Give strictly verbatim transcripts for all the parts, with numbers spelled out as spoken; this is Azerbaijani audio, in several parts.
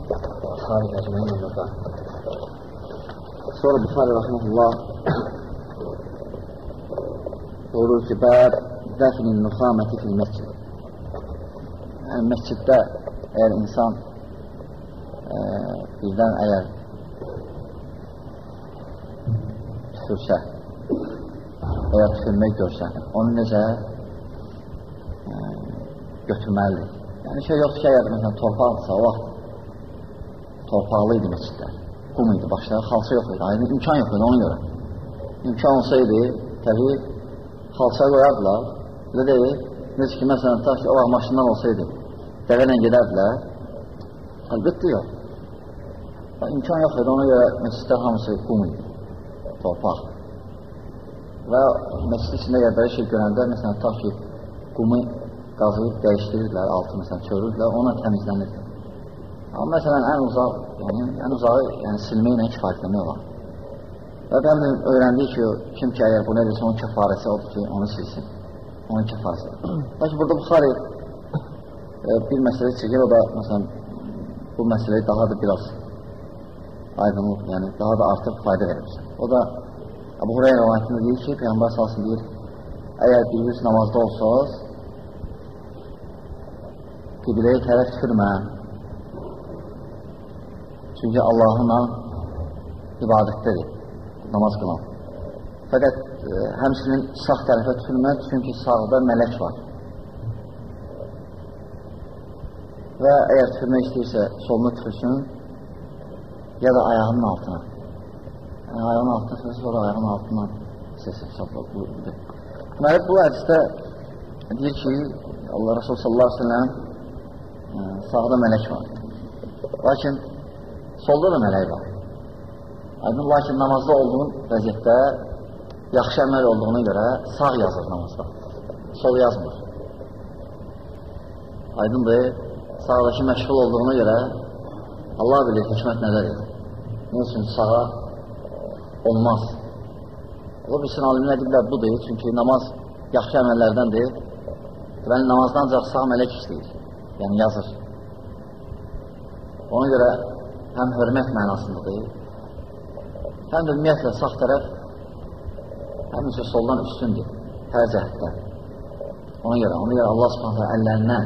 Buxari əcməyin burada. Sonra Buxari rəhməhullah buyurur ki, bəb dəfnin nuxaməti fil məscid. Yəni, məsciddə əgər insan e, birdən əgər tüfürsə, əgər tüfürmək görsə, onu necə e, götürməlidir. Yəni, şey yoxdur ki, əgər məsələn, torpaqdırsa, o vaxt torpaqlı idi məscidlər, qum idi, başları xalça yox idi, aydın imkan yox idi, ona görə. İmkan olsaydı, təbii, xalçaya qoyardılar, elə deyil, necə ki, məsələn, ta ki, o vaxt maşından olsaydı, dəvəllə gedərdilər, əlbəttə yox. İmkan yox idi, ona görə məscidlər hamısı qum idi, torpaq. Və məscid içində əgər belə şey görəndə, məsələn, ta ki, qumu qazıyıb dəyişdirirlər, altı məsələn, çörürdülər, ona təmizlənirdi. Amma məsələn, ən uzaq, yəni, ən uzağı yəni, silməklə kifayətləmək olar. Və ben öğrendik ki, kim ki eğer bu nedirse onun kefaresi odur ki onu silsin. Onun kefaresi. Lakin burada Buxari e, bir mesele çekir, o da mesela bu meseleyi daha da biraz aydınlık, yani daha da artık fayda verir. O da Ebu Hureyre rivayetinde deyir ki, Peygamber sallallahu aleyhi ve sellem deyir, eğer biriniz namazda olsanız, kıbleye tərəf tükürmə. Çünkü Allah'ına ibadettedir. Namaz qılan. Fəqət e, həmsinin sağ tərəfə tükürmək, çünki sağda mələk var. Və əgər tükürmək istəyirsə, solunu tükürsün, ya da ayağının altına. Yəni, ayağının altına tükürsün, sonra ayağının altından səsin, şabla, bu, budur. Deməli, bu hədisdə deyir ki, Allah Resulü sallallahu aleyhi ve sellem e, sağda mələk var. Lakin solda da mələk var. Aydın, lakin namazda olduğun vəziyyətdə yaxşı əməl olduğuna görə sağ yazır namazda, sol yazmır. Aydındır, sağdakı məşğul olduğuna görə Allah bilir hikmət nədədir. Ne üçün sağa olmaz. O bilsin alimlər deyirlər, budur, çünki namaz yaxşı əməllərdəndir. Deməli, namazdan ancaq sağ mələk istəyir, yəni yazır. Ona görə həm hörmət mənasındadır, həm də ümumiyyətlə sağ tərəf həmişə soldan üstündür, hər cəhətdə. Ona görə, ona görə Allah subhanətə əllərindən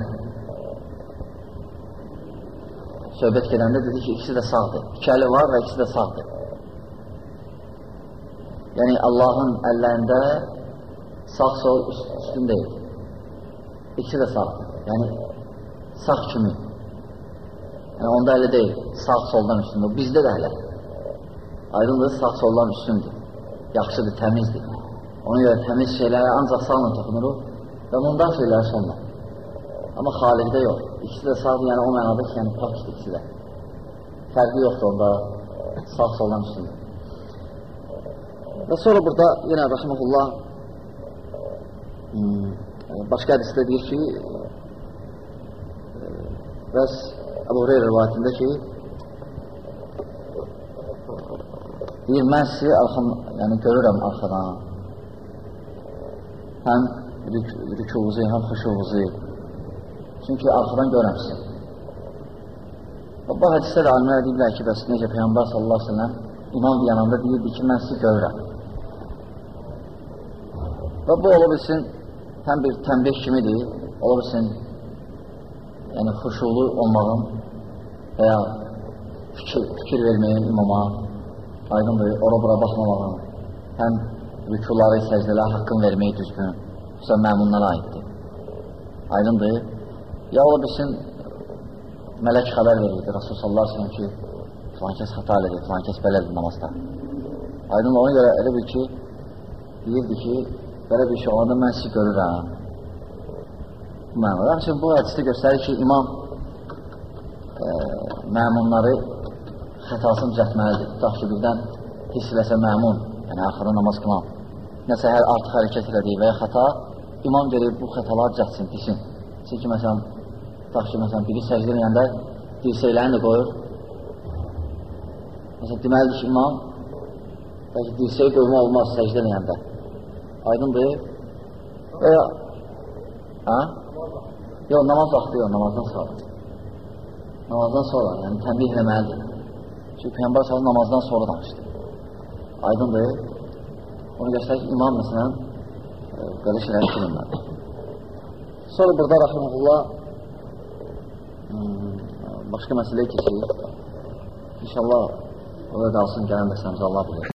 söhbət gedəndə dedi ki, ikisi də sağdır. İki əli var və ikisi də sağdır. Yəni, Allahın əllərində sağ-sol üstün deyil. İkisi də sağdır. Yəni, sağ kimi. Yəni, onda əli deyil, sağ-soldan üstündür. Bizdə də hələ. Aydındır, sağ-soldan üstündür. Yaxşıdır, təmizdir. Ona görə təmiz şeylərə ancaq sağla toxunuruq və bundan şeyləri sonla. Amma xalikdə yox. İkisi də sağdır, yəni o mənada ki, yəni pakdır ikisi də. Fərqi yoxdur onda, sağ-soldan üstündür. Və sonra burada yenə Rəhməhullah başqa hədisdə deyir ki, bəs Ebu Hureyre rivayətində ki, deyir, mən sizi yəni, görürəm arxadan, həm rükuvuzu, həm xuşuvuzu, çünki arxadan görürəm sizi. Bu hədisdə də alimlər deyirlər ki, bəs necə Peyğəmbər sallallahu aleyhi ve sellem imam yanında deyirdi ki, mən sizi görürəm. Və bu ola bilsin, həm bir tənbih kimidir, ola bilsin, yəni xuşulu olmağın və ya fikir, fikir verməyin imama, aydındır, ora-bura baxmamağın, həm rükuları, səcdələr haqqın verməyi düzgün, xüsusən məmunlara aiddir. Aydındır, ya ola bilsin, mələk xəbər verirdi, Rasul sallallahu aleyhi ve sellem ki, filan kəs xəta elədir, filan kəs belədir namazda. Aydındır, ona görə elə bil ki, deyirdi ki, belə bir şey olanda mən sizi görürəm. Bu mənada. Həmçinin bu hədisdə göstərir ki, imam e, məmunları xətasını düzəltməlidir. Tutaq ki, birdən hiss eləsə məmun, yəni arxada namaz qılan, nəsə hər artıq hərəkət elədiyi və ya xəta, imam gelir bu xətaları düzəltsin, desin. Çünki məsələn, tutaq ki, məsələn, biri səcdə eləyəndə dirsəklərini də qoyur. Məsələn, deməlidir ki, imam, bəlkə dirsəyi qoyma olmaz səcdə eləyəndə. Aydındır. Və ya, hə? Yox, namaz vaxtı yox, namazdan sonra. namazdan sonra, yəni tənbih eləməlidir. Çünki Peyğəmbər sallallahu namazdan sonra danışdı. Aydındır. Onu göstərir ki, imam məsələn belə şeyləri bilməlidir. Sonra burada rəhməhullah başqa məsələyə keçir. İnşallah o da qalsın gələn dərslərimizə Allah bilir.